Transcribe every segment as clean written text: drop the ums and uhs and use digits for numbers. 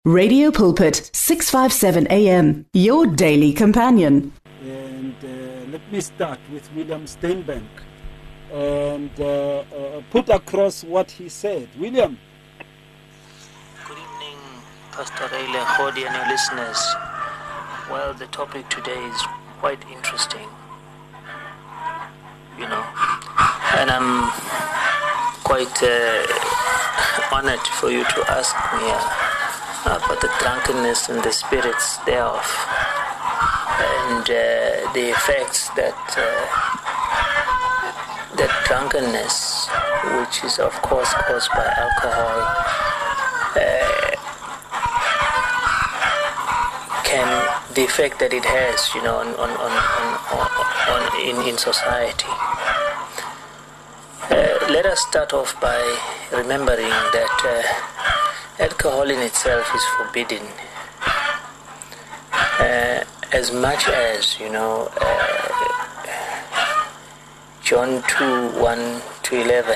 Radio Pulpit, 657 AM, your daily companion. And let me start with William Steinbank and put across what he said. William. Good evening, Pastor Rayla Khodi and your listeners. Well, the topic today is quite interesting, and I'm quite honored for you to ask me about the drunkenness and the spirits thereof, and the effects that drunkenness, which is of course caused by alcohol, the effect that it has, in society. Let us start off by remembering that alcohol in itself is forbidden. As much as, John 2:1-11,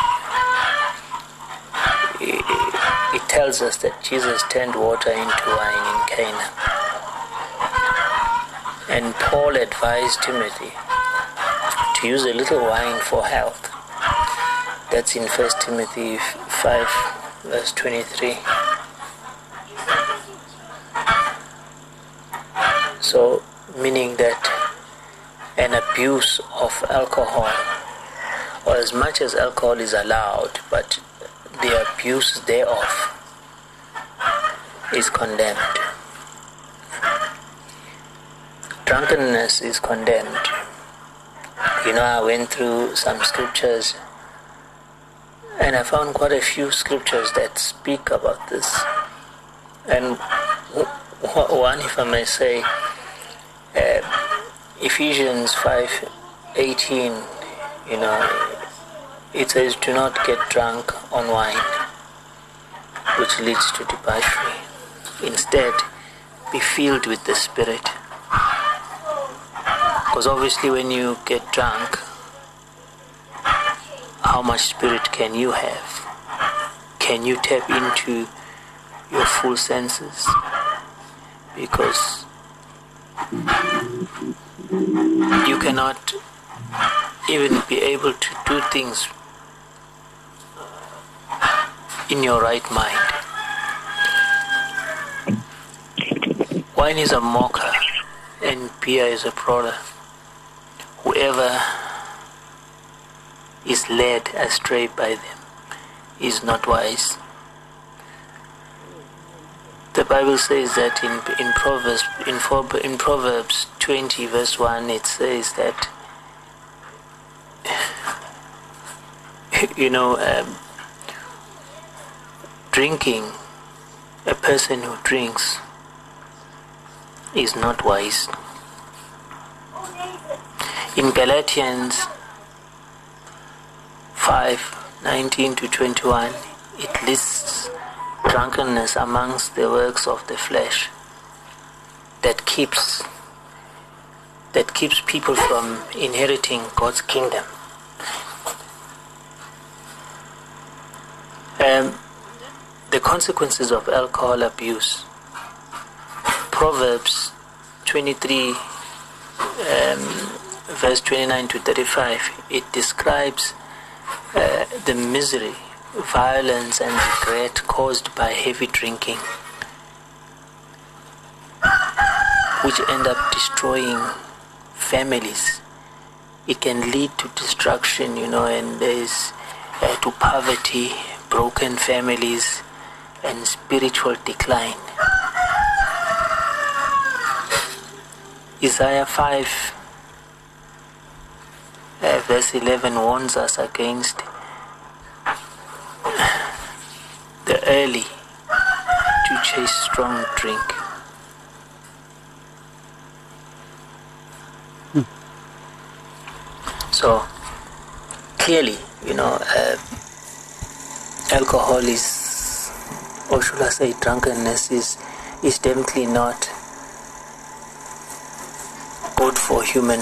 it tells us that Jesus turned water into wine in Cana. And Paul advised Timothy to use a little wine for health. That's in 1 Timothy 5:23. So, meaning that an abuse of alcohol, or as much as alcohol is allowed, but the abuse thereof is condemned. Drunkenness is condemned. I went through some scriptures and I found quite a few scriptures that speak about this. And one, if I may say, Ephesians 5:18, it says, "Do not get drunk on wine, which leads to debauchery. Instead, be filled with the Spirit." Because obviously when you get drunk, how much spirit can you have? Can you tap into your full senses? Because you cannot even be able to do things in your right mind. Wine is a mocker and beer is a prodder. Whoever is led astray by them is not wise. The Bible says that in Proverbs 20 verse 1, it says that drinking, a person who drinks is not wise. In Galatians 5:19-21, it lists drunkenness amongst the works of the flesh that keeps people from inheriting God's kingdom. The consequences of alcohol abuse. Proverbs 23 verse 29-35, it describes the misery, violence and regret caused by heavy drinking, which end up destroying families. It can lead to destruction, and there's to poverty, broken families, and spiritual decline. Isaiah 5 verse 11 warns us against the early to chase strong drink. So clearly, alcohol is, or should I say drunkenness is definitely not good for humans,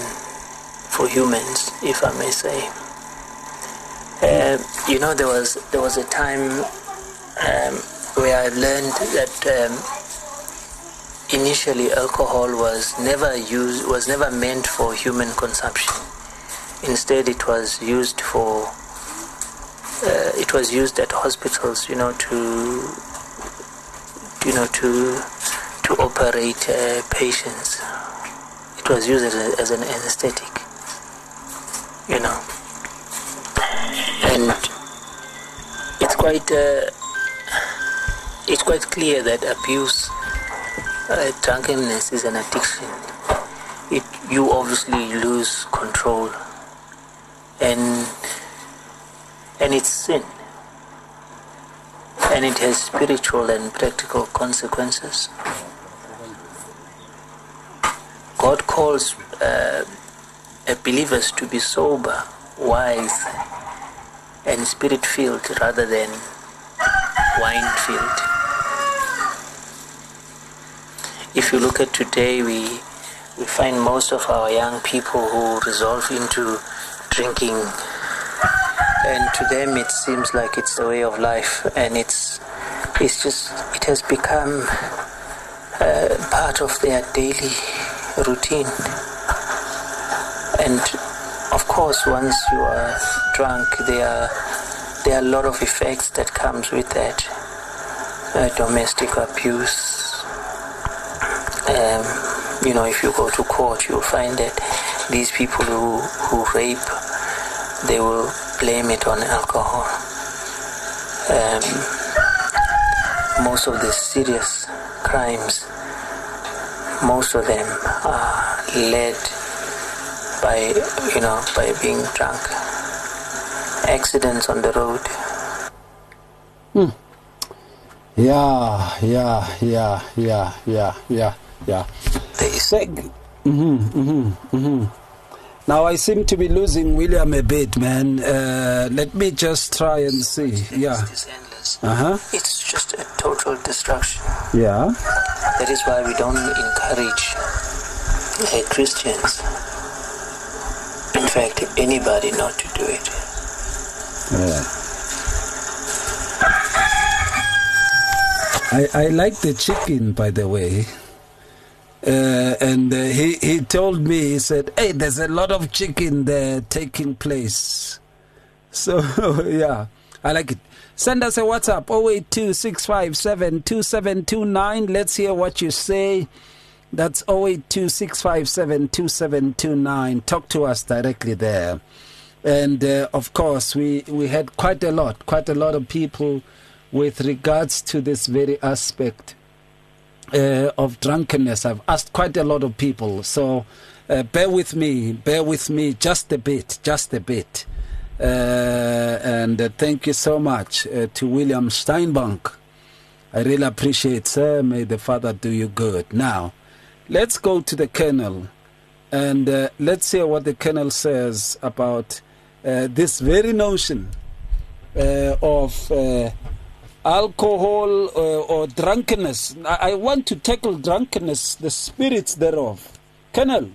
if I may say. There was a time where I learned that initially alcohol was never meant for human consumption. Instead, it was used at hospitals, to operate patients. It was used as an anesthetic, and it's quite clear that abuse, drunkenness is an addiction. You obviously lose control, and it's sin, and it has spiritual and practical consequences. God calls believers to be sober, wise, and spirit-filled rather than wine-filled. If you look at today, we find most of our young people who resolve into drinking, and to them it seems like it's the way of life, and it has become part of their daily routine. And of course, once you are drunk, there are a lot of effects that comes with that. Domestic abuse. If you go to court, you'll find that these people who rape, they will blame it on alcohol. Most of the serious crimes, most of them are led by being drunk. Accidents on the road. Yeah. Now I seem to be losing William a bit, man. Let me just try and see. Yeah. It's endless. It's just a total destruction. Yeah. That is why we don't encourage Christians, in fact, anybody, not to do it. Yeah. I like the chicken, by the way. And he told me, he said, hey, there's a lot of chicken there taking place. So, yeah, I like it. Send us a WhatsApp, 082-657-2729. Let's hear what you say. That's 082-657-2729. Talk to us directly there. And, of course, we had quite a lot of people with regards to this very aspect of drunkenness. I've asked quite a lot of people, so bear with me just a bit. And thank you so much to William Steinbank. I really appreciate, sir. May the Father do you good. Now, let's go to the Colonel, and let's hear what the Colonel says about this very notion of alcohol or drunkenness. I want to tackle drunkenness, the spirits thereof. Colonel.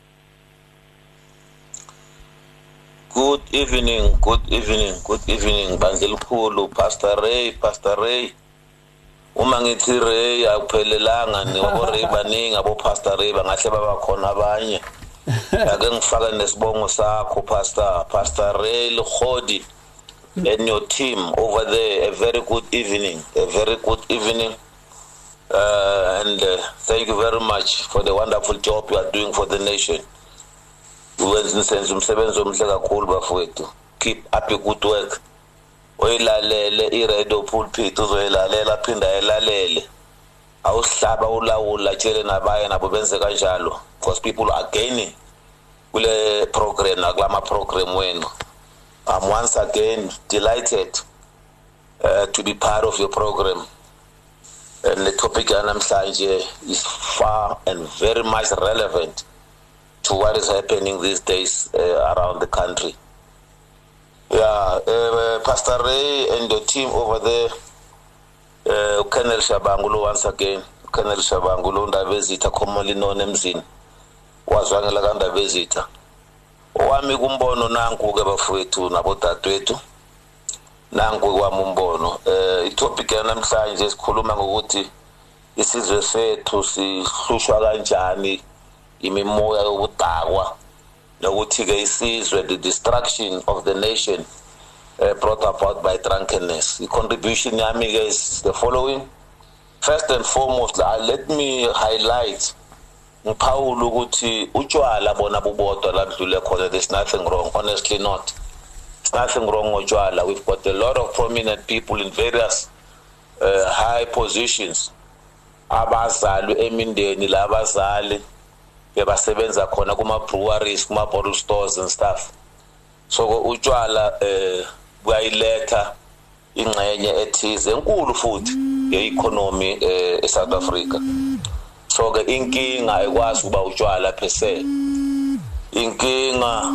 Good evening, Bandilkulu, Pastor Ray. Uma ngithi Ray akuphelelanga ngoRay baningi abo Pastor Ray bangahle babakhona abanye. Ake ngifaka nesibongo sakho Pastor Ray Lkhodi and your team over there. A very good evening. And thank you very much for the wonderful job you are doing for the nation. Keep up your good work. Oyilalele iRadio Pulpit uzoyilalela phinda elalele. Awuhlaba ulawula tshele nabaye nabo benze kanjalo, because people are gaining kule program nakulama program wenu. I'm once again delighted to be part of your program. And the topic namhlanje is far and very much relevant to what is happening these days around the country. Yeah, Pastor Ray and the team over there, Colonel Shabangulo once again. Colonel Shabangulo ndavezita commonly known emzini. Wazwangela kandavezita. Owami kumbono nanku ke bafowethu nabodadewethu. nangu kwami umbono itopic yanamhlanje sikhuluma ngokuthi isizwe sethu sihlushwa kanjani imimoya yobudakwa nokuthi ke isizwe the destruction of the nation brought about by drunkenness. The contribution yami is the following. First and foremost, let me highlight ngiphawula ukuthi utshwala bona bubodwa ladlule khona. There's nothing wrong, honestly not. There's nothing wrong with utshwala. We've got a lot of prominent people in various high positions. Abazali emindeni labazali bebasebenza khona kuma breweries, kuma bottle stores and stuff. So utshwala buyayiletha ingxenye ethize enkulu futhi ye-economy eSouth Africa. So ke inkinga ayikwazi kuba utshwala per se. Inkinga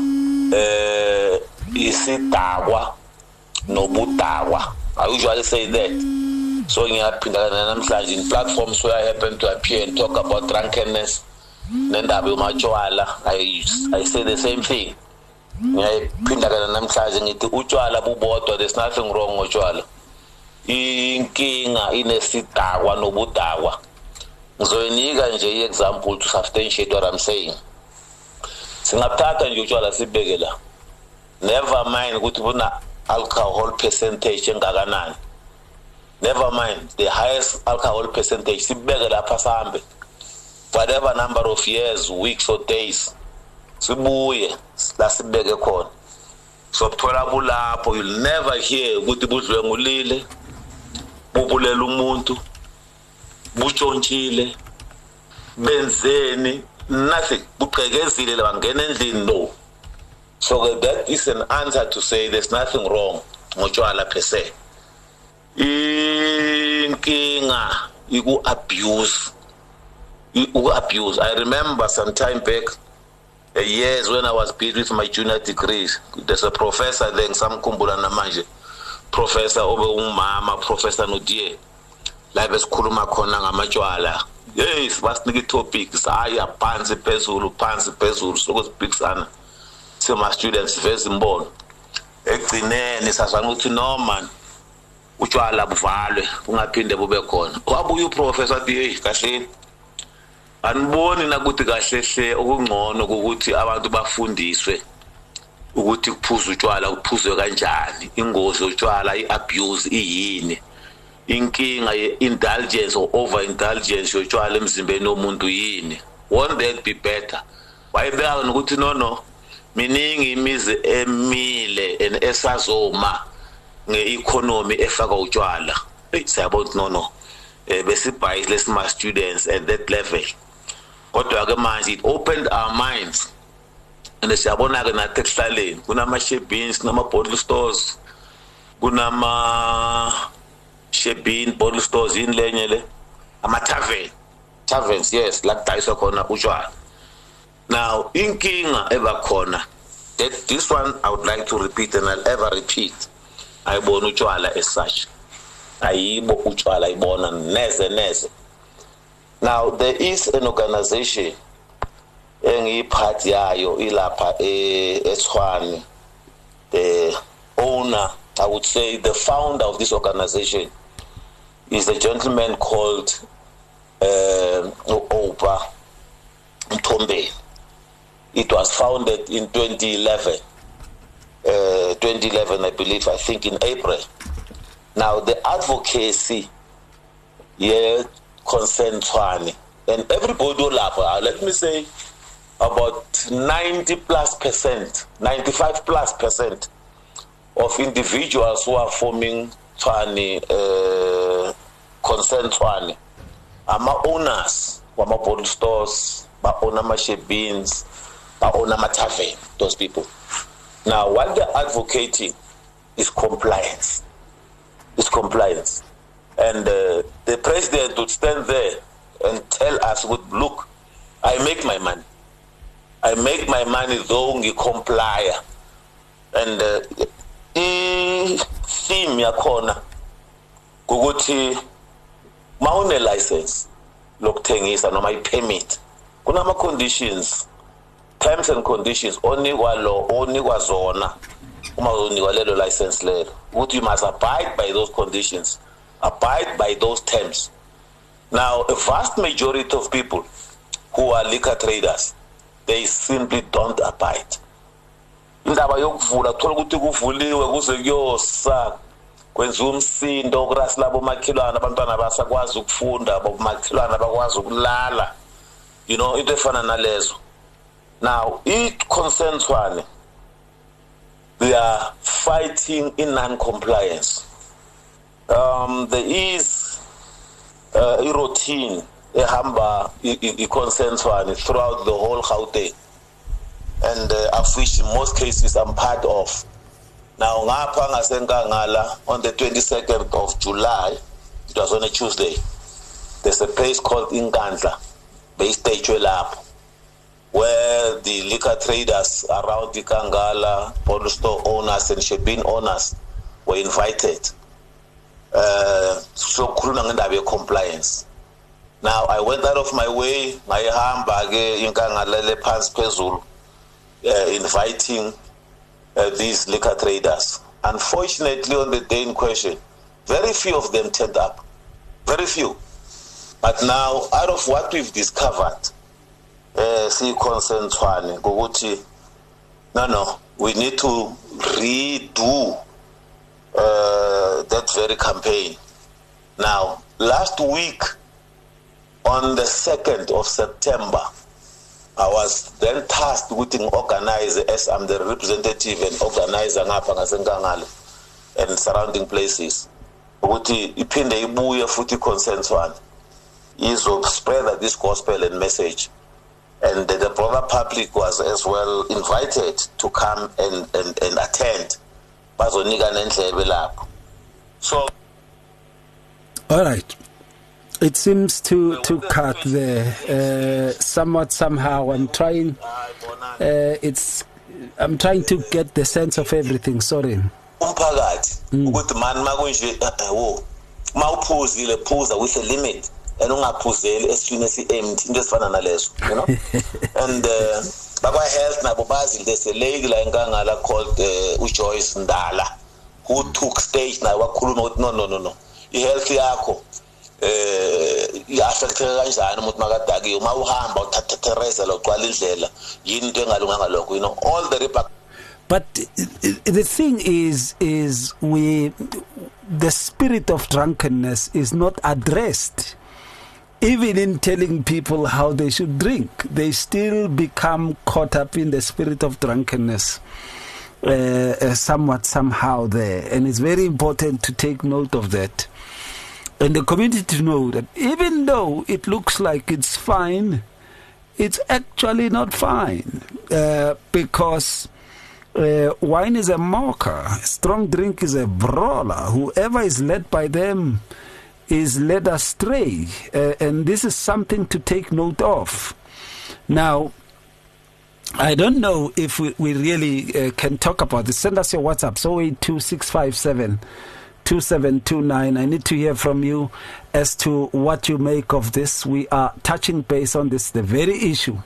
isidakwa nobudakwa. I usually say that. So ngiyaphinda namhlanje in platforms where I happen to appear and talk about drunkenness nendaba yomachwala, I say the same thing. Ngiyaphinda namhlanje ngithi utshwala bubodwa, there's nothing wrong ngotshwala. Inkinga inesidakwa nobudakwa. Ngizoyinika nje i-example to substantiate what I'm saying. Singaphatha nje utshwala sibeke la. Never mind ukuthi buna alcohol percentage engakanani. Never mind the highest alcohol percentage sibeke lapha sahambe. Whatever number of years, weeks or days. Sibuye la sibeke khona. So thola bulapho, you'll never hear ukuthi budlwe ngulile. Bubulela umuntu. Butshontshile. Benzeni, nothing. Buqhekezile bangena endlini no. So that is an answer to say there's nothing wrong ngotshwala per se. Inkinga iku abuse. I remember some time back, years when I was busy with my junior degrees. There's a professor then, some kumbula namanje, Professor Obe Umama, Professor Nudie. Live is kuluma kona ngamachwala. Yes, what's the topics? Aya pansi pesulu, so speaks ana. So my students face in bone. Ektineni sasanguthi no man. Utshwala buvalwe, ungaphinde bube khona. Wabuye uprofessor athi kahle. Aniboni nakuthi kahle okungcono ukuthi abantu bafundiswe ukuthi kuphuza utshwala kuphuzwe kanjani, ingozi yotshwala, iabuse iyini, inkinga ye-indulgence or overindulgence yotshwala emzimbeni womuntu yini. Won't that be better? Wayebeka ukuthi no miningi imizi emile esazoma nge-economy efaka utshwala. Siyabona no besibhayile lesima students at that level. Kodwa ke manje it opened our minds. And siyabona ke nathi ekuhlaleni kunama shebins, kunama bottle stores, kunama shebin bottle stores inlenye le, ama taverns, yes, la kudayiswa khona utshwala. Now inkinga ebakhona, that this one I would like to repeat and I'll ever repeat. Ayibona utshwala as such. Ayibo utshwala ibona neze. Now there is an organization engiyiphathi yayo ilapha eTshwane. The owner, I would say the founder of this organization is a gentleman called Opa Mtombe. It was founded in 2011. 2011, I believe, I think in April. Now the advocacy concern Tshwane, and everybody will laugh. Let me say about 95+% of individuals who are forming Tshwane, concern Tshwane, are owners, wama bottle stores, ba owner mashebins, ba owner matave, those people. Now what they're advocating is compliance. And the president would stand there and tell us, look, I make my money though ngi comply. And theme yakhona ukuthi mawune license lokuthengisa noma i-permit kunama conditions, terms and conditions onikwa zona uma uzonikwa lelo license lelo ukuthi you must abide by those conditions, abide by those terms. Now, a vast majority of people who are liquor traders, they simply don't abide. Indaba yokuvula thola ukuthi kuvuliwe kuze kuyosa kwenziwa umsindo kurasi labo makhelwana abantwana basakwazi ukufunda abomakhelwana bakwazi ukulala, you know, into efana nalezo. Now, it concerns one. They are fighting in non-compliance. There is a routine, a hamba, it concerns one throughout the whole Gauteng, and of which in most cases I'm part of. Now, ngapha ngaseNkangala on the 22nd of July, it was on a Tuesday, there's a place called Inkandla, based lapho, where the liquor traders around the Kangala, bottle store owners and shebeen owners were invited. So compliance. Now I went out of my way, inviting these liquor traders. Unfortunately, on the day in question, very few of them turned up. Very few. But now, out of what we've discovered, no, we need to redo that very campaign. Now, last week, on the 2nd of September, I was then tasked with an organizer, as I'm the representative and organizer and surrounding places. Is to spread this gospel and message. And the broader public was as well invited to come and attend. So, all right. It seems to cut there somewhat somehow. I'm trying to get the sense of everything. Sorry. With a limit. And as soon as he aimed, you know. And Baba Health Nabobazi, there's a lady like Ngangala called Joyce Ndala, who took stage now. No. He healthy yako. All the but the thing is the spirit of drunkenness is not addressed. Even in telling people how they should drink, they still become caught up in the spirit of drunkenness somewhat somehow there. And it's very important to take note of that. And the community to know that even though it looks like it's fine, it's actually not fine. Because wine is a mocker, strong drink is a brawler. Whoever is led by them is led astray, and this is something to take note of. Now, I don't know if we really can talk about this. Send us your WhatsApp, 0826572729. I need to hear from you as to what you make of this. We are touching base on this, the very issue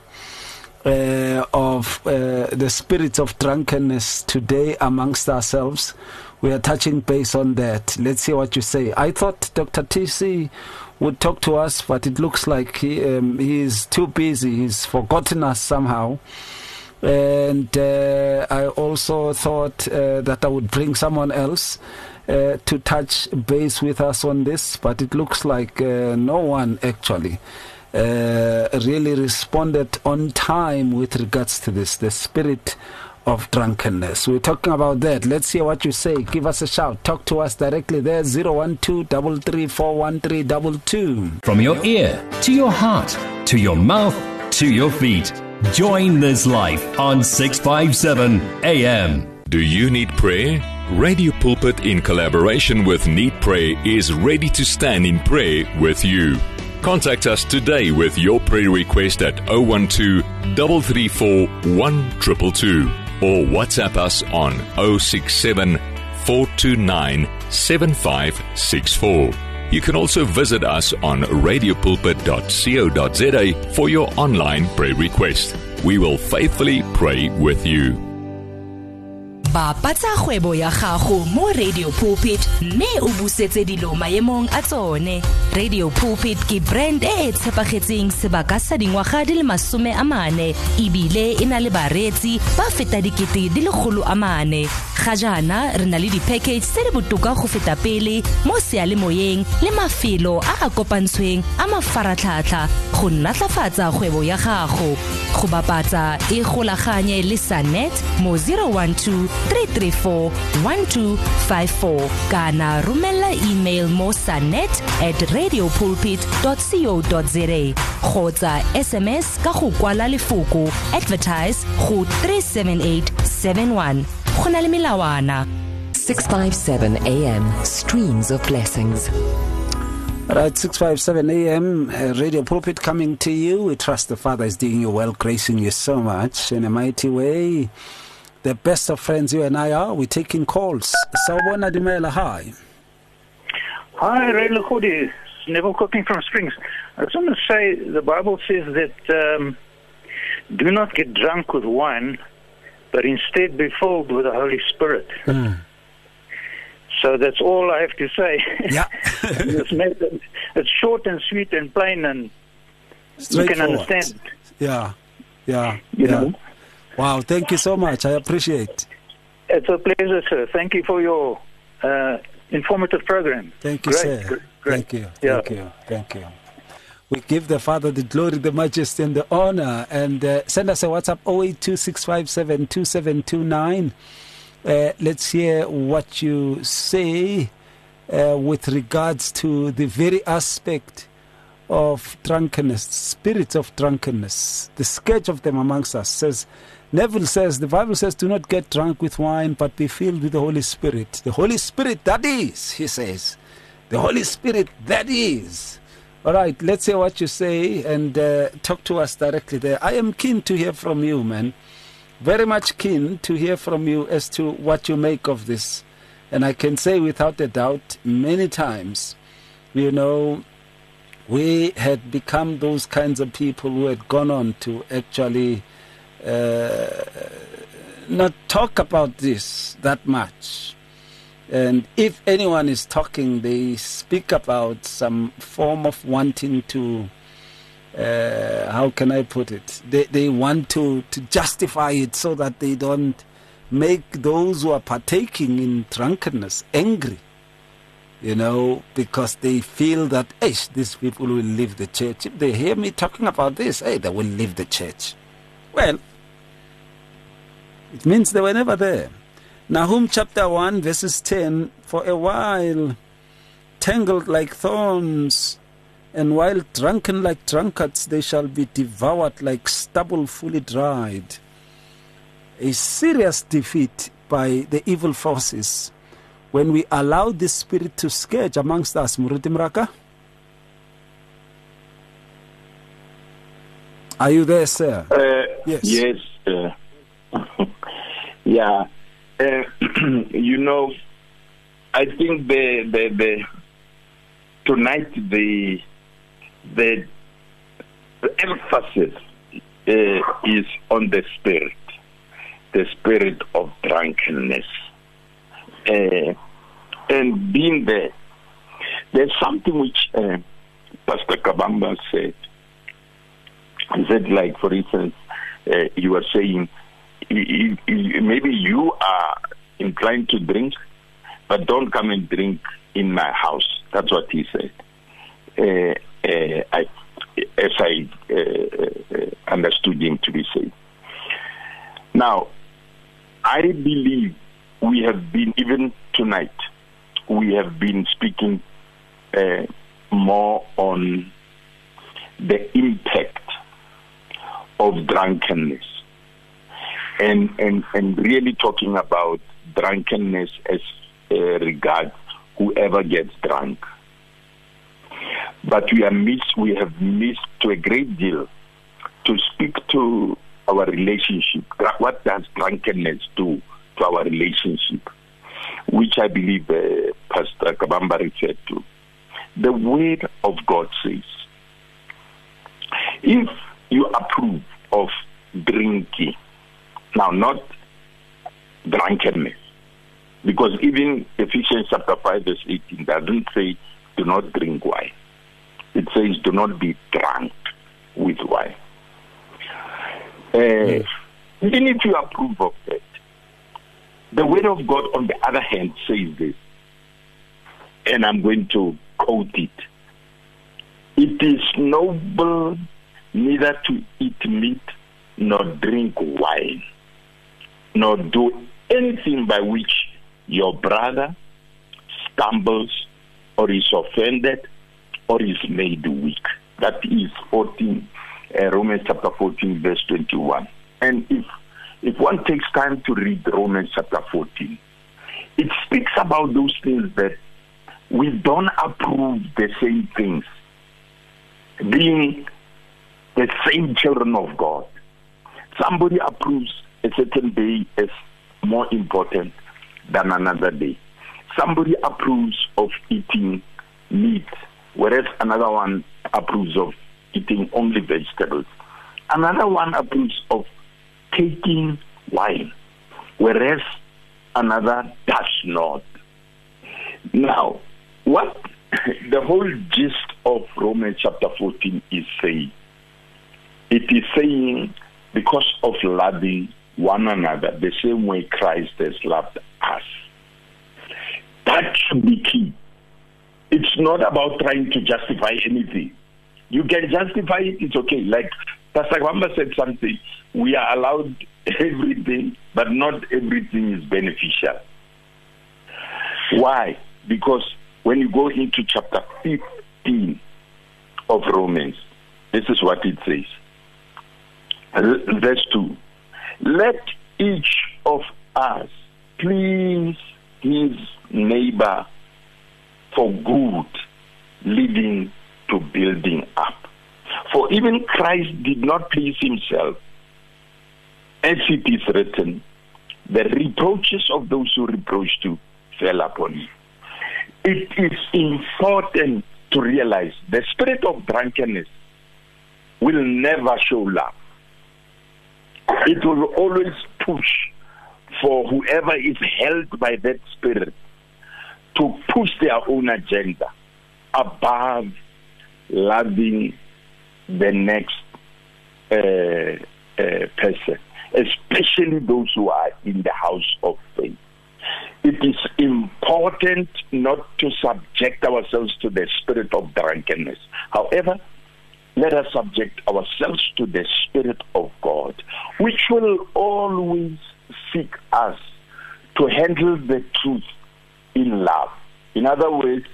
of the spirits of drunkenness today amongst ourselves. We are touching base on that. Let's hear what you say. I thought Dr. TC would talk to us, but it looks like he is too busy. He's forgotten us somehow. And I also thought that I would bring someone else to touch base with us on this, but it looks like no one actually really responded on time with regards to this, the spirit of drunkenness. We're talking about that. Let's hear what you say. Give us a shout. Talk to us directly there. 012-334-1322. From your ear to your heart to your mouth to your feet. Join this life on 657 AM. Do you need prayer? Radio Pulpit, in collaboration with Need Prayer, is ready to stand in prayer with you. Contact us today with your prayer request at 012-334-1222 or WhatsApp us on 067-429-7564. You can also visit us on radiopulpit.co.za for your online prayer request. We will faithfully pray with you. Bapatsa kgwebo ya gago mo Radio Pulpit mme o busetse dilo maemong a tsone. Radio Pulpit ke brand e tshepagetseng sebaka sa dingwaga di le 40 ebile e na le bareetsi ba feta dikete di le 400. Ga jaana re na le di-package tse di botoka go feta pele mo sealemoyeng le mafelo a kopantsweng a mafaratlhatlha go natlafatsa kgwebo ya gago. Go bapatsa e golaganye le Sanet mo 012-334-1254 kana romela email mo sanet@radiopulpit.co.za kgotsa SMS ka go kwala lefoko advertise go 37871. Go na le melawana. 657 AM, Streams of Blessings. Right, 657 AM, Radio Pulpit coming to you. We trust the Father is doing you well, gracing you so much in a mighty way. The best of friends you and I are. We're taking calls. Sawubona Dumela, hi. Hi, Ray Lekodi. Neville Cooking from Springs. I just want to say the Bible says that do not get drunk with wine, but instead be filled with the Holy Spirit. So that's all I have to say. Yeah. It's short and sweet and plain, and you can understand. Yeah. You know? Wow, thank you so much. I appreciate. It's a pleasure, sir. Thank you for your informative program. Thank you, sir. Great. Thank you. Yeah. Thank you. We give the Father the glory, the majesty, and the honor. And send us a WhatsApp 0826572729. Let's hear what you say with regards to the very aspect of drunkenness, spirits of drunkenness, the scourge of them amongst us. Neville says, the Bible says, do not get drunk with wine, but be filled with the Holy Spirit. The Holy Spirit, that is, he says. The Holy Spirit, that is. All right, let's hear what you say and talk to us directly there. I am keen to hear from you, man. Very much keen to hear from you as to what you make of this. And I can say without a doubt, many times, you know, we had become those kinds of people who had gone on to actually not talk about this that much. And if anyone is talking, they speak about some form of wanting to, how can I put it? They want to justify it so that they don't make those who are partaking in drunkenness angry, you know, because they feel that, these people will leave the church. If they hear me talking about this, they will leave the church. Well, it means they were never there. Nahum chapter 1 verses 10, for a while tangled like thorns, and while drunken like drunkards, they shall be devoured like stubble fully dried. A serious defeat by the evil forces when we allow this spirit to scourge amongst us. Muruti Mraka? Are you there, sir? Yes. Yeah. You know, I think the tonight the emphasis is on the spirit of drunkenness, and being there. There's something which Pastor Kabamba said. He said, like, for instance, you were saying, maybe you are inclined to drink, but don't come and drink in my house. That's what he said. As I understood him to be saying. Now, I believe we have been, even tonight, we have been speaking more on the impact of drunkenness. And really talking about drunkenness as regards whoever gets drunk. But we have missed to a great deal to speak to our relationship. What does drunkenness do to our relationship? Which I believe Pastor Kabamba referred to. The Word of God says, if you approve of drinking, now not drunkenness. Because even Ephesians chapter 5 verse 18 doesn't say do not drink wine. It says do not be drunk with wine. Even if you approve of that, the word of God on the other hand says this, and I'm going to quote it. It is noble neither to eat meat nor drink wine, nor do anything by which your brother stumbles or is offended or is made weak. That is Romans chapter 14 verse 21. And if one takes time to read Romans chapter 14, it speaks about those things that we don't approve the same things, being the same children of God. Somebody approves a certain day as more important than another day. Somebody approves of eating meat, whereas another one approves of eating only vegetables. Another one approves of taking wine, whereas another does not. Now, what the whole gist of Romans chapter 14 is saying, it is saying because of loving one another the same way Christ has loved us. That should be key. It's not about trying to justify anything. You can justify it, it's okay. Like Pastor Kwamba said something, we are allowed everything, but not everything is beneficial. Why? Because when you go into chapter 15 of Romans, this is what it says. Verse 2. Let each of us please his neighbor for good, leading to building up. For even Christ did not please himself. As it is written, the reproaches of those who reproached you fell upon him. It is important to realize the spirit of drunkenness will never show love. It will always push for whoever is held by that spirit to push their own agenda above loving the next person, especially those who are in the house of faith. It is important not to subject ourselves to the spirit of drunkenness. However, let us subject ourselves to the Spirit of God, which will always seek us to handle the truth in love. In other words,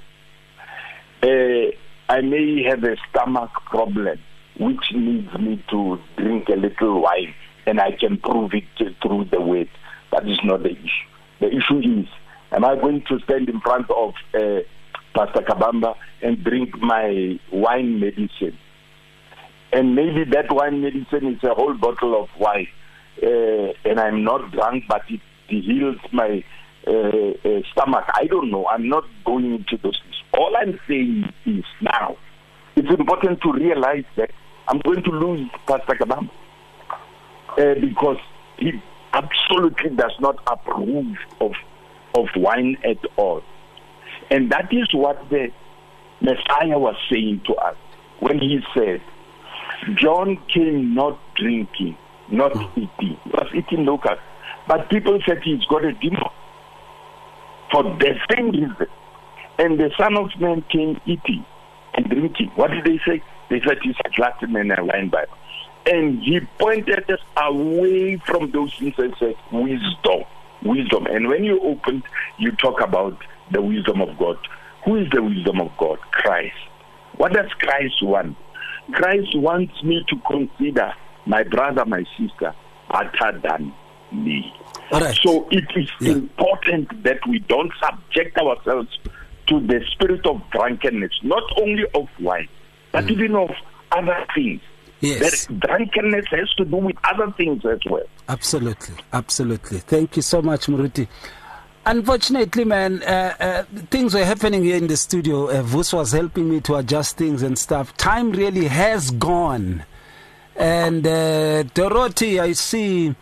I may have a stomach problem which needs me to drink a little wine, and I can prove it through the word. That is not the issue. The issue is, am I going to stand in front of Pastor Kabamba and drink my wine medicine? And maybe that wine medicine is a whole bottle of wine, and I'm not drunk, but it heals my stomach. I don't know. I'm not going into those things. All I'm saying is now, it's important to realize that I'm going to lose Pastor Kabamba because he absolutely does not approve of wine at all. And that is what the Messiah was saying to us when he said, John came not drinking, not eating. He was eating locusts. But people said he's got a demon for the same reason. And the Son of Man came eating and drinking. What did they say? They said he's a glutton and a wine bibber. And he pointed us away from those things and said, wisdom, wisdom. And when you opened, you talk about the wisdom of God. Who is the wisdom of God? Christ. What does Christ want? Christ wants me to consider my brother, my sister, better than me. Right. So it is important that we don't subject ourselves to the spirit of drunkenness, not only of wine, but even of other things. Yes. That drunkenness has to do with other things as well. Absolutely, absolutely. Thank you so much, Muruti. Unfortunately, man, things were happening here in the studio. Vus was helping me to adjust things and stuff. Time really has gone. And Dorothy, I see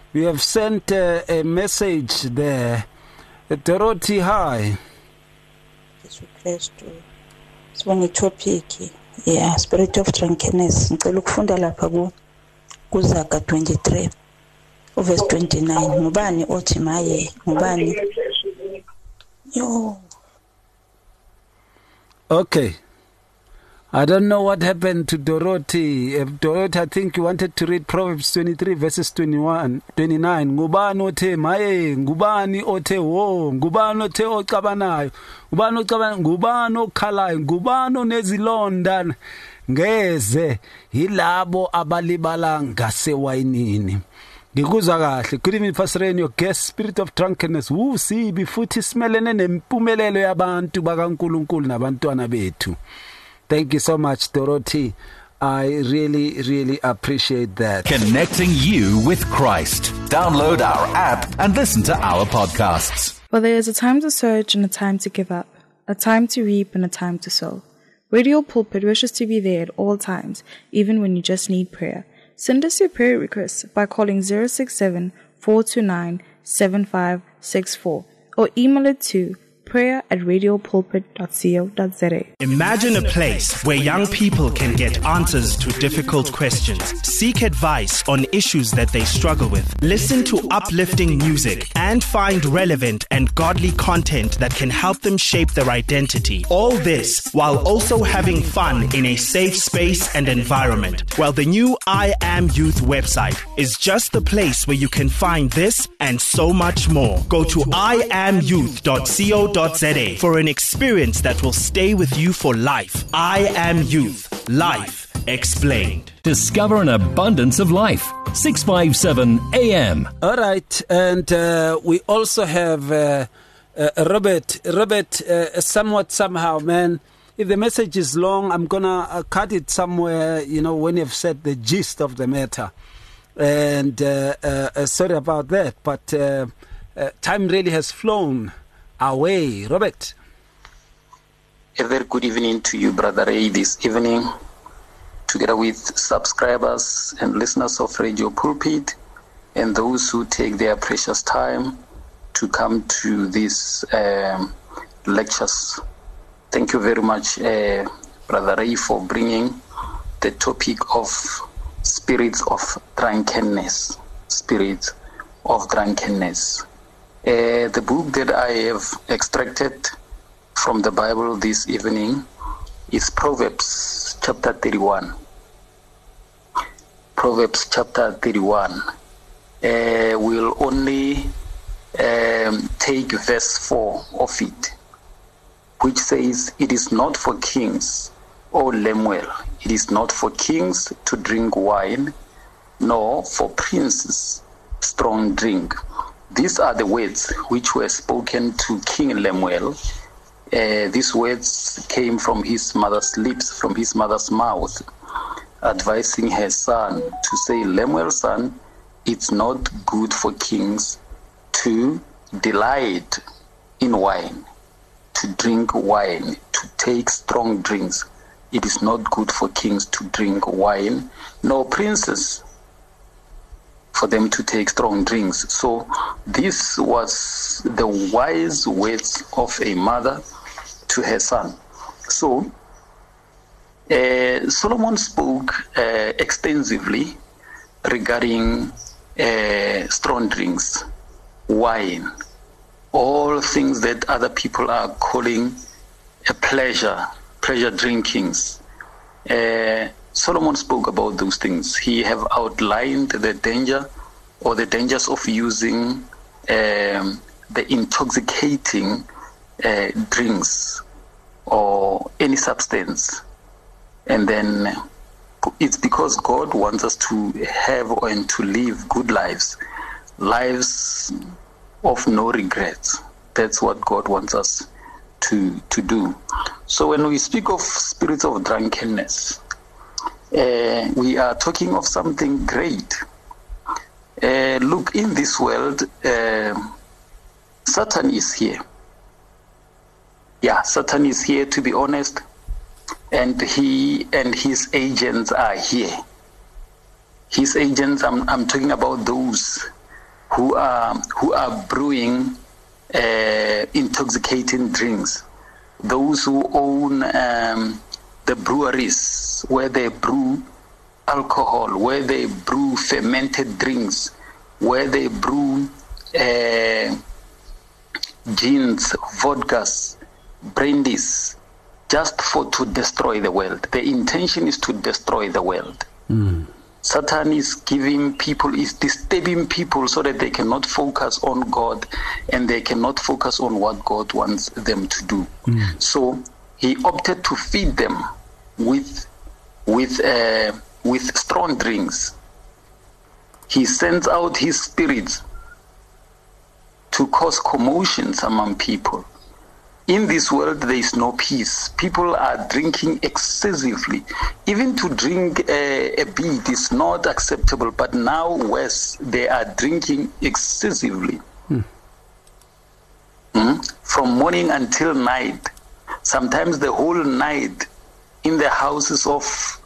We have sent a message there. Dorothy, hi. Jesu Kristu. Sibonga topic. Yeah, spirit of drunkenness. Ngicela ukufunda lapha kuZaga 23 verse 29. Ngubani othi maye? Ngubani? Yo. Okay. I don't know what happened to Dorothy. Dorothy, I think you wanted to read Proverbs 23 verses 29. Ngubani othe maye, ngubani othe wo, ngubani othe ocabanayo, ngubani ocabanayo, ngubani okhalayo, ngubani onezilonda ngeze yilabo abalibala ngasewayinini. Ngikuzwa kahle. Good evening, Pastor Rain, your guest, spirit of drunkenness. Sibi futhi simelene nempumelelo yabantu bakaNkulunkulu nabantwana bethu. Thank you so much, Dorothy. I really appreciate that. Connecting you with Christ. Download our app and listen to our podcasts. For there is a time to search and a time to give up, a time to reap and a time to sow. Radio Pulpit wishes to be there at all times, even when you just need prayer. Send us your prayer requests by calling 067-429-7564 or email it to prayer@radiopulpit.co.za. Imagine a place where young people can get answers to difficult questions, seek advice on issues that they struggle with, listen to uplifting music, and find relevant and godly content that can help them shape their identity. All this while also having fun in a safe space and environment. Well, the new I Am Youth website is just the place where you can find this and so much more. Go to iamyouth.co.za for an experience that will stay with you for life. I Am Youth. Life explained. Discover an abundance of life. 657 AM. All right, and we also have Robert. Robert, somehow, man, if the message is long, I'm gonna cut it somewhere. When you've said the gist of the matter, and sorry about that, but time really has flown away. Robert. A very good evening to you, Brother Ray, this evening, together with subscribers and listeners of Radio Pulpit, and those who take their precious time to come to these lectures. Thank you very much, Brother Ray, for bringing the topic of spirits of drunkenness. Spirits of drunkenness. The book that I have extracted from the Bible this evening is Proverbs chapter 31. Proverbs chapter 31. We'll only take verse 4 of it, which says, "It is not for kings, O Lemuel, it is not for kings to drink wine, nor for princes strong drink." These are the words which were spoken to King Lemuel. These words came from his mother's lips, from his mother's mouth, advising her son to say, "Lemuel, son, it's not good for kings to delight in wine, to drink wine, to take strong drinks. It is not good for kings to drink wine, nor princes for them to take strong drinks." So this was the wise words of a mother to her son. So Solomon spoke extensively regarding strong drinks, wine, all things that other people are calling a pleasure drinkings. Solomon spoke about those things. He have outlined the danger or the dangers of using the intoxicating drinks or any substance. And then it's because God wants us to have and to live good lives of no regrets. That's what God wants us to do. So when we speak of spirits of drunkenness, we are talking of something great. Look, in this world, Satan is here. Yeah, Satan is here, to be honest, and he and his agents are here. His agents, I'm talking about those who are brewing intoxicating drinks, those who own the breweries where they brew alcohol, where they brew fermented drinks, where they brew gins, vodkas, brandies, just to destroy the world. The intention is to destroy the world. Satan is disturbing people so that they cannot focus on God and they cannot focus on what God wants them to do. So he opted to feed them with strong drinks. He sends out his spirits to cause commotions among people. In this world, there is no peace. People are drinking excessively. Even to drink a bit is not acceptable, but now worse, they are drinking excessively. From morning until night, sometimes the whole night, in the houses of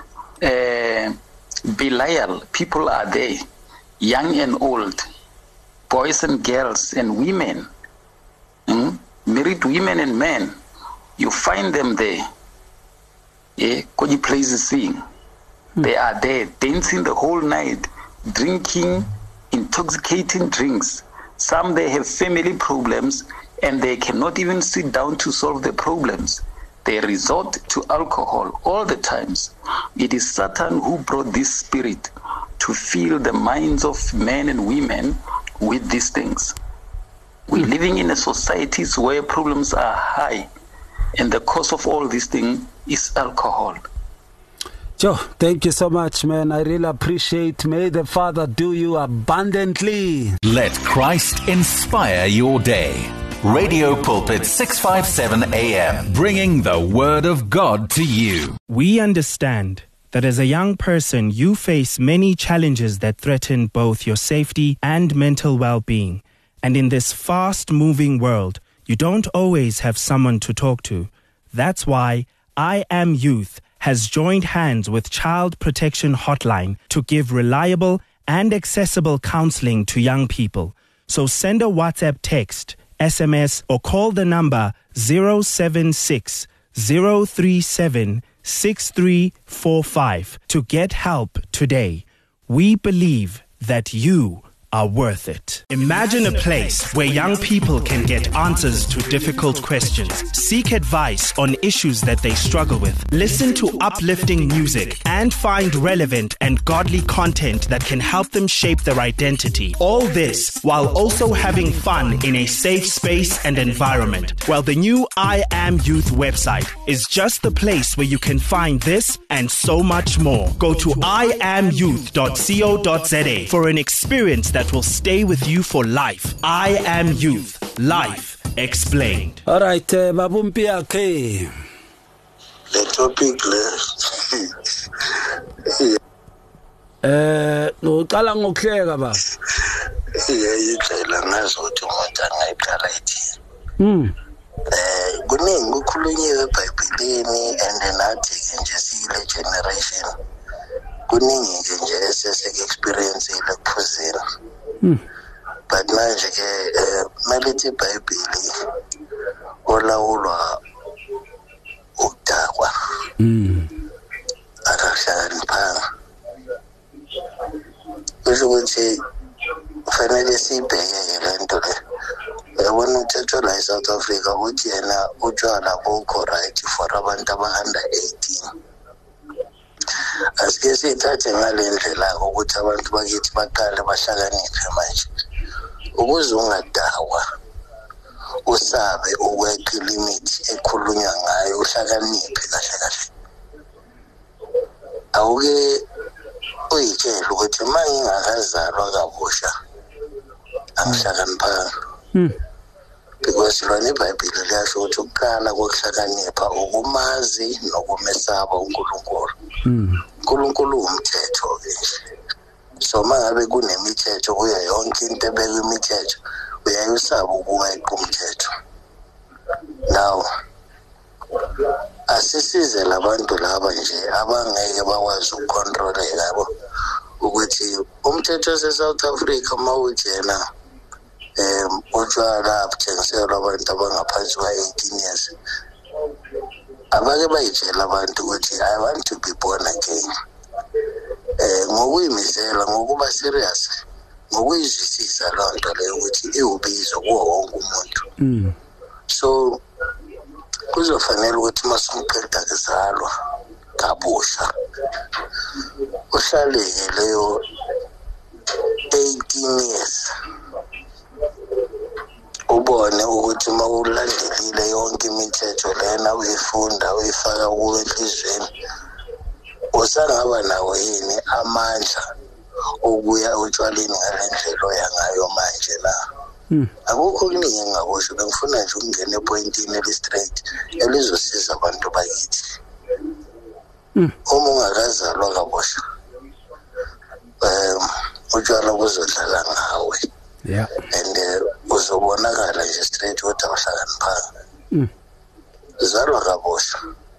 Belial, people are there, young and old, boys and girls and women. Married women and men, you find them there. Koji places sing. They are there dancing the whole night, drinking intoxicating drinks. Some they have family problems and they cannot even sit down to solve the problems. They resort to alcohol all the times. It is Satan who brought this spirit to fill the minds of men and women with these things. We're living in a society where problems are high, and the cause of all these things is alcohol. Joe, thank you so much, man. I really appreciate. May the Father do you abundantly. Let Christ inspire your day. Radio Pulpit 657 AM, bringing the Word of God to you. We understand that as a young person, you face many challenges that threaten both your safety and mental well-being. And in this fast-moving world, you don't always have someone to talk to. That's why I Am Youth has joined hands with Child Protection Hotline to give reliable and accessible counseling to young people. So send a WhatsApp text, SMS, or call the number 076 037 6345 to get help today. We believe that you are worth it. Imagine a place where young people can get answers to difficult questions, seek advice on issues that they struggle with, listen to uplifting music, and find relevant and godly content that can help them shape their identity. All this while also having fun in a safe space and environment. Well, the new I Am Youth website is just the place where you can find this and so much more. Go to iamyouth.co.za for an experience that will stay with you for life. I Am Youth. Life explained. All right, Babumpi Ake. The topic no qala ngokuhleka ba. Iyayicela ngazothi umuntu angayiqala ithi. Kuningi kukhulunyiwe eBhayibhelini and nathi nje siyile generation. Kuningi nje eseseke experience ile kuphuzela. But manje ke malithi iBhayibheli olawulwa ukudakwa. Akahlaniphanga. Kusho ukuthi fanele sibheke le nto le. Yabona umthetho la eSouth Africa uthi yena utshwala bukho right for abantu abahanda 18. Asike sithathe ngale ndlela ukuthi abantu bakithi baqale bahlakaniphe manje. Ukuze ungadakwa usabe ukweqa limit ekhulunywa ngayo uhlakaniphe kahle kahle. Awuke uyitshela ukuthi manje ngingakazalwa kabusha angihlakaniphanga. Because lona iBhayibheli liyasho ukuthi ukuqala kokuhlakanipha ukumazi nokumesaba uNkulunkulu. uNkulunkulu umthetho ke. So mangabe kunemithetho kuyo yonke into ebekwe imithetho uyayusaba ukuweqa umthetho. Now asisize labantu laba nje abangeke bakwazi ukucontroleka yabo ukuthi umthetho se-South Africa mawujena utshwala abuthengiselwa abantu abangaphansi kwa-18 years abake bayitshela abantu ukuthi I want to be born again ngokuyimisela ngokuba serious ngokuyizwisisa loo nto leyo ukuthi iwubizo kuwo wonke umuntu so kuzofanele ukuthi masumqeda kuzalwa kabusha uhlaleke leyo 18 years ubone ukuthi mawulandelile yonke imithetho lena uyifunda uyifaka kuwe enhlizweni usangaba nawo yini amandla ukuya utshwaleni ngalendlela oyangayo manje la akukho kuningi engakusho bengifuna nje ukungena epointini elistraight elizosiza abantu bakithi uma ungakazalwa kabusha utshwala buzodlala ngawe and uzobonakala nje straight ukuthi awuhlakaniphanga zalwa kabusha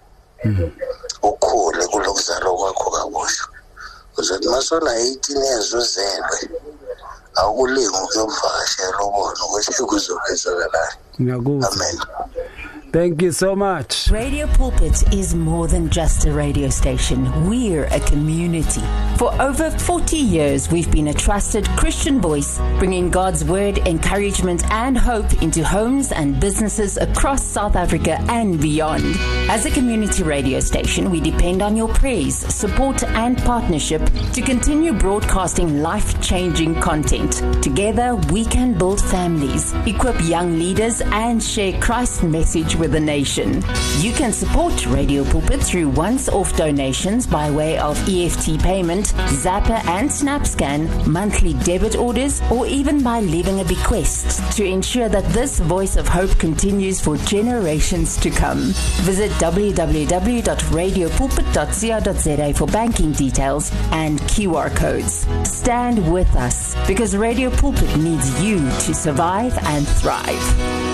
ukhule kulokuzalwa kwakho kabusha uzothi masona 18 years uzelwe awukulingi ukuyomvakashela ubone ukuthi kuzokwenzakalayo amen. Thank you so much. Radio Pulpit is more than just a radio station. We're a community. For over 40 years, we've been a trusted Christian voice, bringing God's word, encouragement, and hope into homes and businesses across South Africa and beyond. As a community radio station, we depend on your prayers, support, and partnership to continue broadcasting life-changing content. Together, we can build families, equip young leaders, and share Christ's message with the nation. You can support Radio Pulpit through once-off donations by way of EFT payment, Zapper and SnapScan, monthly debit orders, or even by leaving a bequest to ensure that this voice of hope continues for generations to come. Visit www.radiopulpit.co.za for banking details and QR codes. Stand with us because Radio Pulpit needs you to survive and thrive.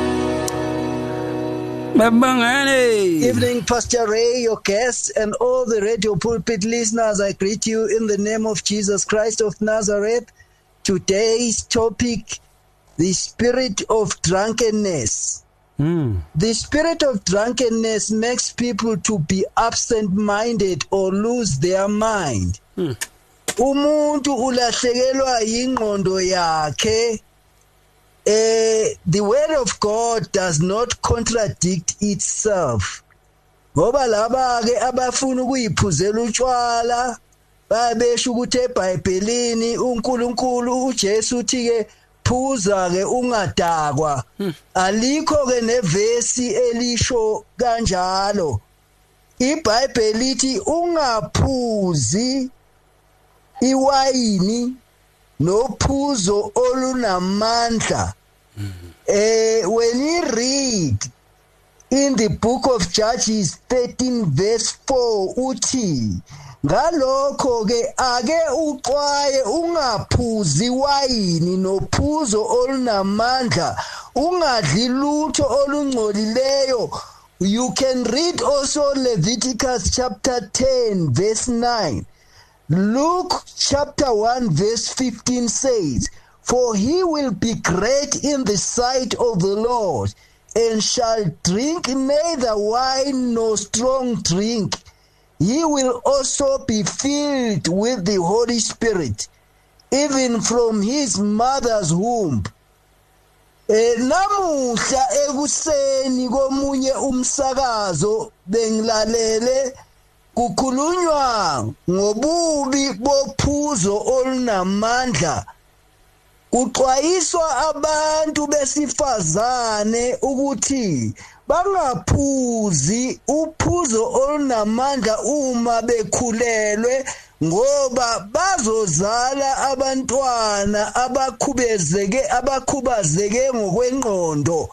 Evening, Pastor Ray, your guests, and all the Radio Pulpit listeners. I greet you in the name of Jesus Christ of Nazareth. Today's topic, the spirit of drunkenness. The spirit of drunkenness makes people to be absent-minded or lose their mind. Umuntu ulahlekelwa yingqondo yakhe. The word of God does not contradict itself. Ngoba laba ke abafuna ukuyiphuzela utshwala babesho ukuthi eBhayibhelini uNkulunkulu uJesu uthi ke phuza ke ungadakwa. Alikho ke nevesi elisho kanjalo. iBhayibheli lithi ungaphuzi iwayini nophuzo olunamandla. When you read in the book of Judges 13 verse 4 uthi ngalokho ke ake uxwaye ungaphuzi wayini nophuzo olunamandla ungadli lutho olungcolileyo. You can read also Leviticus chapter 10 verse 9. Luke chapter 1 verse 15 says, for he will be great in the sight of the Lord, and shall drink neither wine nor strong drink. He will also be filled with the Holy Spirit, even from his mother's womb. Namuhla ekuseni komunye umsakazo bengilalele kukhulunywa ngobubi bophuzo olunamandla. Kuxwayiswa abantu besifazane ukuthi bangaphuzi uphuzo olunamandla uma bekhulelwe ngoba bazozala abantwana abakhubazeke ngokwengqondo.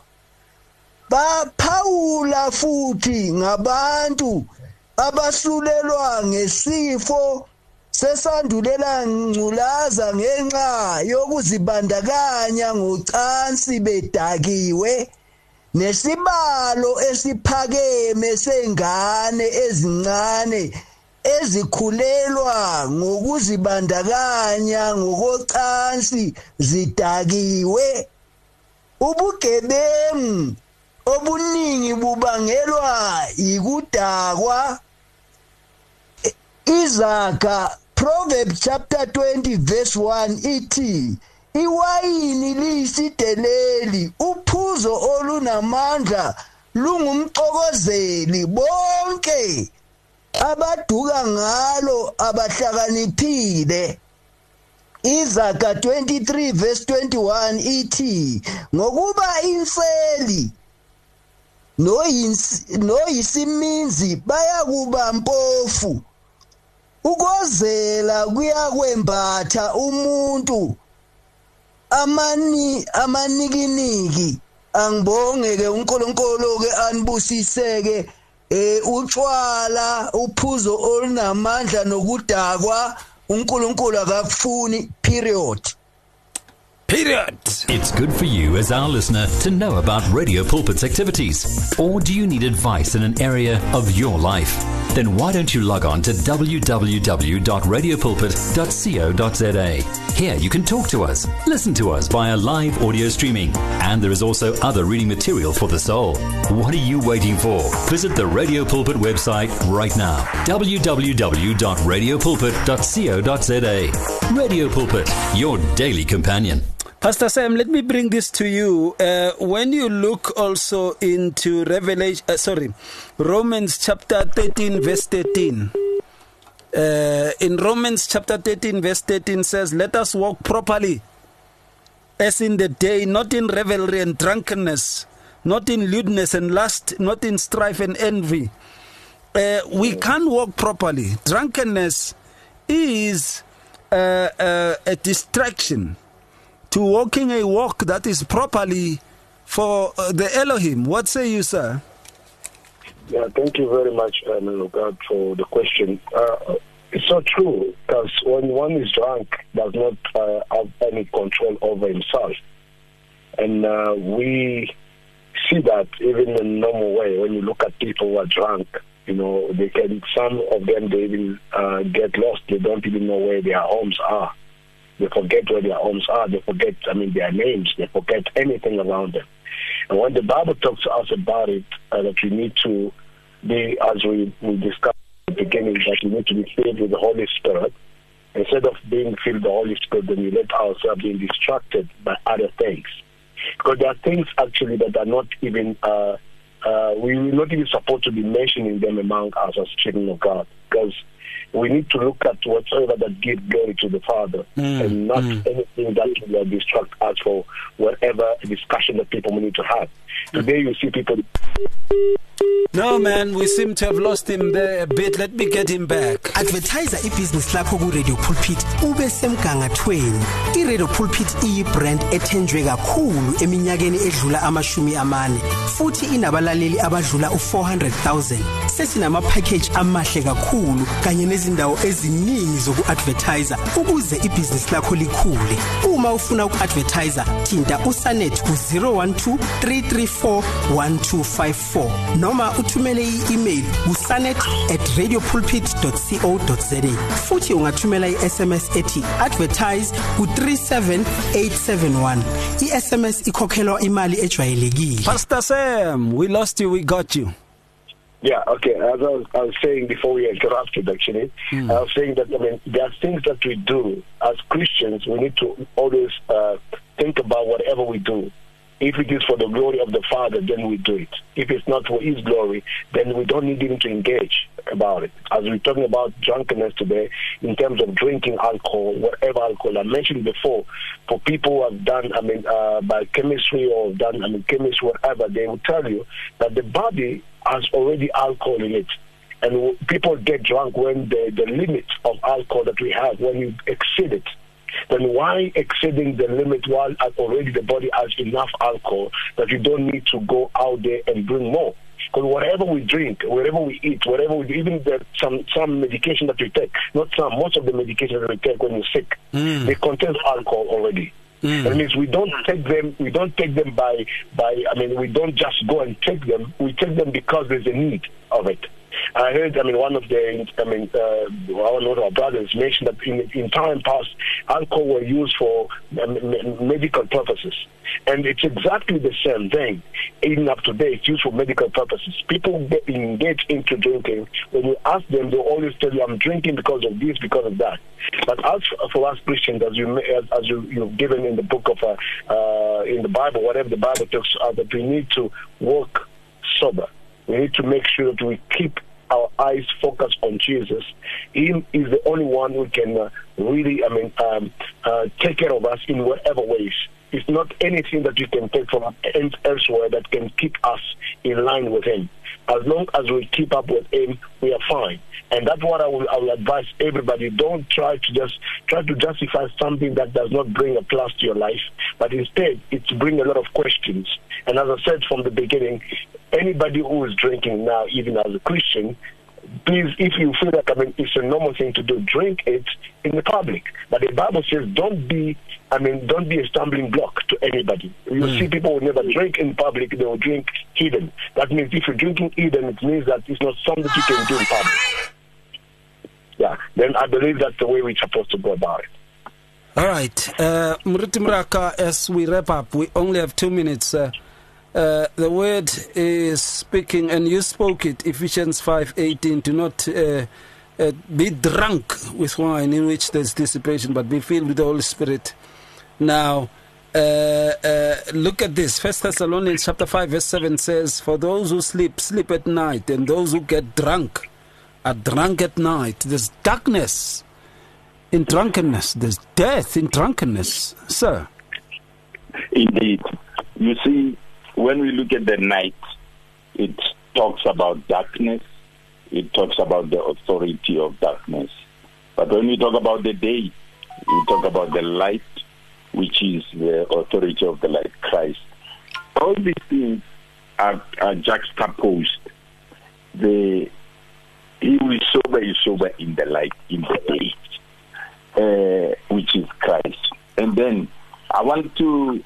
Baphawula futhi ngabantu abasulelwa ngesifo sesandulela ngculaza ngenxa yokuzibandakanya ngocansi bedakiwe, nesibalo esiphakeme sengane ezincane ezikhulelwa ngokuzibandakanya ngokocansi zidakiwe. Ubugebengu obuningi bubangelwa yikudakwa. Izaga Proverbs chapter 20 verse 1 ithi iwayini liyisideleli, uphuzo olunamandla lungumxokozeli, bonke abaduka ngalo abahlakaniphile. Izaga 23 verse 21 ithi ngokuba inseli noyisiminzi bayakuba mpofu, ukozela kuyakwembatha umuntu amanikiniki. Angibonge ke uNkulunkulu ke anibusiseke utshwala uphuzo olunamandla nokudakwa uNkulunkulu akakufuni, period. It's good for you as our listener to know about Radio Pulpit's activities. Or do you need advice in an area of your life? Then why don't you log on to www.radiopulpit.co.za. Here you can talk to us, listen to us via live audio streaming, and there is also other reading material for the soul. What are you waiting for? Visit the Radio Pulpit website right now, www.radiopulpit.co.za. Radio Pulpit, your daily companion. Pastor Sam, let me bring this to you. When you look also into Romans chapter 13, verse 13. In Romans chapter 13, verse 13 says, let us walk properly as in the day, not in revelry and drunkenness, not in lewdness and lust, not in strife and envy. We can't walk properly. Drunkenness is a distraction to walking a walk that is properly for the Elohim. What say you, sir? Yeah, thank you very much, God, for the question. It's so true, because when one is drunk, does not have any control over himself. And we see that even in a normal way. When you look at people who are drunk, they can, some of them, they even get lost. They don't even know where their homes are. They forget where their homes are. They forget, their names. They forget anything around them. And when the Bible talks to us about it, that we need to be, as we discussed at the beginning, that we need to be filled with the Holy Spirit. Instead of being filled with the Holy Spirit, then we let ourselves be distracted by other things. Because there are things actually that are not even, we're not even supposed to be mentioning them among us as children of God. Because we need to look at whatsoever that gives glory to the Father and not anything that will distract us for whatever discussion that people need to have. Today you see people... No, man, we seem to have lost him there a bit. Let me get him back. Advertiser i-business lakho ku-Radio Pulpit ube semgangathweni. I-Radio Pulpit iyi-brand ethenjwe kakhulu eminyakeni edlula ama-40 futhi inabalaleli abadlula u-400,000. Sesinama-package amahle kakhulu kanye nezindawo eziningi zoku-advertiser ukuze ibhizinisi lakho likhule. Uma ufuna uku-advertiser, thinta uSanet ku-012-334-1254 noma uthumele i-email usanet@radiopulpit.co.za. Futhi ungathumela i-SMS ethi advertise ku-37871. I-SMS ikhokhelwa imali ejwayelekile. Pastor Sam, we lost you, we got you. Yeah, okay. As I was saying before we interrupted, actually, I was saying that, there are things that we do as Christians. We need to always think about whatever we do. If it is for the glory of the Father, then we do it. If it's not for His glory, then we don't need even to engage about it. As we're talking about drunkenness today, in terms of drinking alcohol, whatever alcohol, I mentioned before, for people who have done, biochemistry or done, chemistry, whatever, they will tell you that the body has already alcohol in it. And people get drunk when the limit of alcohol that we have, when you exceed it. Then why exceeding the limit while already the body has enough alcohol that you don't need to go out there and bring more? Because whatever we drink, whatever we eat, whatever we do, even some medication that we take, most of the medication that we take when you're sick, they contain alcohol already. That means we don't take them by we don't just go and take them. We take them because there's a need of it. I heard, one of our brothers mentioned that in time past, alcohol were used for medical purposes. And it's exactly the same thing. Even up to date, it's used for medical purposes. People engage into drinking. When you ask them, they'll always tell you, I'm drinking because of this, because of that. But as for us Christians, as you've given in the book of, in the Bible, whatever the Bible talks about, that we need to walk sober. We need to make sure that we keep our eyes focused on Jesus. He is the only one who can really, take care of us in whatever ways. It's not anything that you can take from elsewhere that can keep us in line with Him. As long as we keep up with Him, we are fine. And that's what I will advise everybody. Don't try to justify something that does not bring a plus to your life, but instead it's bring a lot of questions. And as I said from the beginning, anybody who is drinking now, even as a Christian, please, if you feel like it's a normal thing to do, drink it in the public. But the Bible says don't be a stumbling block to anybody. You see people who never drink in public, they will drink hidden. That means if you're drinking hidden, it means that it's not something you can do in public. Yeah, then I believe that's the way we're supposed to go about it. All right. Muruti Mraka, as we wrap up, we only have 2 minutes. The word is speaking, and you spoke it, Ephesians 5:18, do not be drunk with wine in which there's dissipation, but be filled with the Holy Spirit. Now, look at this. 1 Thessalonians chapter 5 verse 7 says, for those who sleep at night, and those who get drunk are drunk at night. There's darkness in drunkenness. There's death in drunkenness, sir. Indeed. You see, when we look at the night, it talks about darkness. It talks about the authority of darkness. But when we talk about the day, we talk about the light, which is the authority of the light, Christ. All these things are juxtaposed. He who is sober in the light, in the day, which is Christ. And then I want to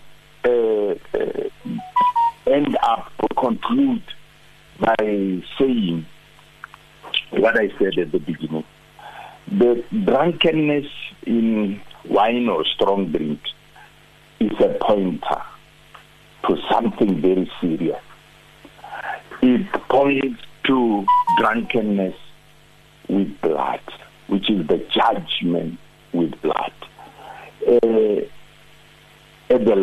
end up or conclude by saying what I said at the beginning. The drunkenness in wine or strong drink is a pointer to something very serious. It points to drunkenness with blood, which is the judgment with blood. In the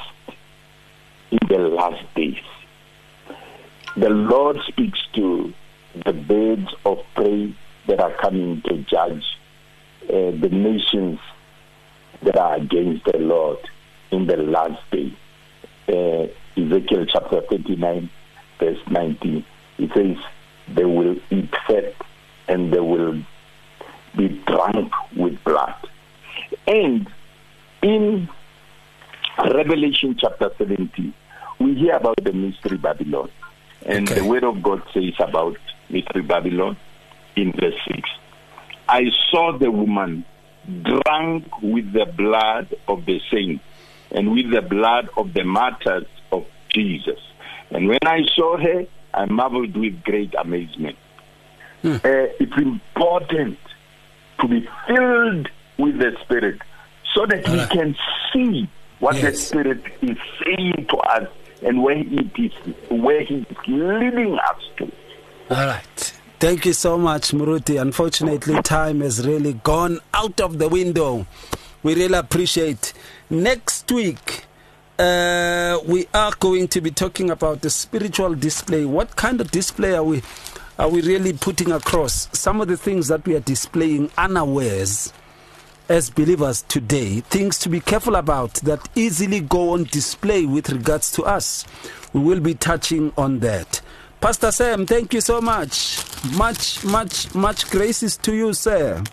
last days, the Lord speaks to the birds of prey that are coming to judge the nations that are against the Lord in the last day. Ezekiel chapter 39, verse 19, it says, they will eat fat and they will be drunk with blood. And in Revelation chapter 17, we hear about the mystery Babylon. And the word of God says about mystery Babylon in verse 6. I saw the woman drunk with the blood of the saints and with the blood of the martyrs of Jesus. And when I saw her, I marveled with great amazement. It's important to be filled with the Spirit so that we can see what the Spirit is saying to us and where He is leading us to. All right. Thank you so much, Muruti. Unfortunately, time has really gone out of the window. We really appreciate. Next week, we are going to be talking about the spiritual display. What kind of display are we really putting across? Some of the things that we are displaying unawares as believers today, things to be careful about that easily go on display with regards to us. We will be touching on that. Pastor Sam, thank you so much. Much graces to you, sir.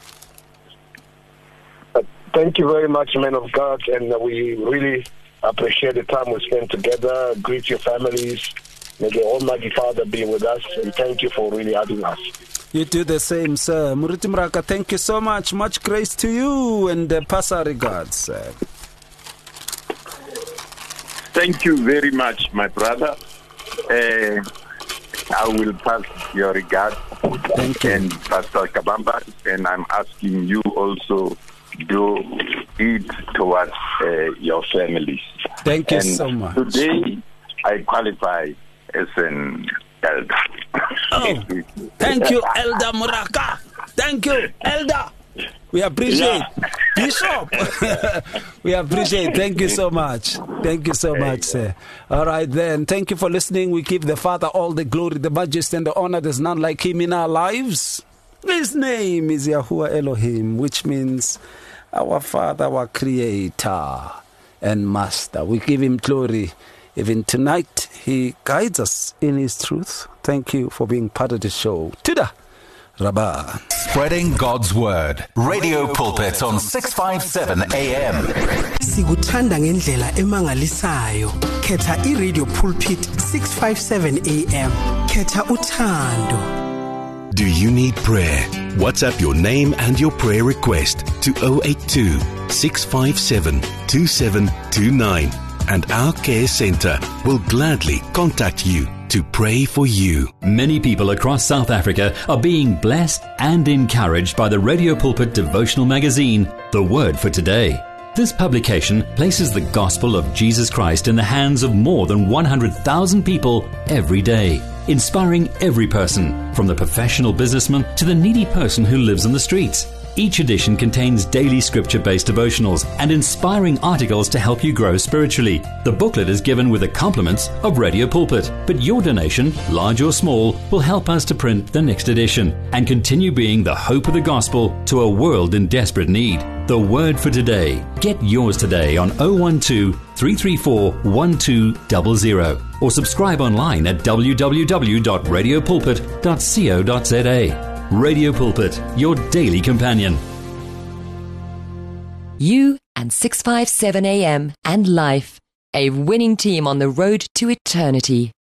Thank you very much, man of God, and we really appreciate the time we spent together. Greet your families. May the Almighty Father be with us, and thank you for really having us. You do the same, sir. Muruti Mraka, thank you so much. Much grace to you, and pass our regards, sir. Thank you very much, my brother. I will pass your regards. Thank you. And Pastor Kabamba, and I'm asking you also do it towards your families. Thank you and so much. Today, I qualify as an elder. Oh, thank you, Elder Muraka. Thank you, Elder. We appreciate. Bishop. We appreciate. Thank you so much. Thank you so much, sir. All right, then. Thank you for listening. We give the Father all the glory, the majesty, and the honor. There's none like him in our lives. His name is Yahuwah Elohim, which means our Father, our Creator and Master. We give him glory. Even tonight, he guides us in his truth. Thank you for being part of the show. Tuda. Rabba. Spreading God's word. Radio Pulpit on 657 AM. Sikuthanda ngendlela emangalisayo. Khetha iRadio Pulpit 657 AM. Khetha uthando. Do you need prayer? WhatsApp your name and your prayer request to 082 657 2729 and our care center will gladly contact you to pray for you. Many people across South Africa are being blessed and encouraged by the Radio Pulpit devotional magazine, The Word for Today. This publication places the gospel of Jesus Christ in the hands of more than 100,000 people every day, inspiring every person, from the professional businessman to the needy person who lives on the streets. Each edition contains daily scripture-based devotionals and inspiring articles to help you grow spiritually. The booklet is given with the compliments of Radio Pulpit, but your donation, large or small, will help us to print the next edition and continue being the hope of the gospel to a world in desperate need. The Word for Today. Get yours today on 012-334-1200 or subscribe online at www.radiopulpit.co.za. Radio Pulpit, your daily companion. You and 657 AM and life, a winning team on the road to eternity.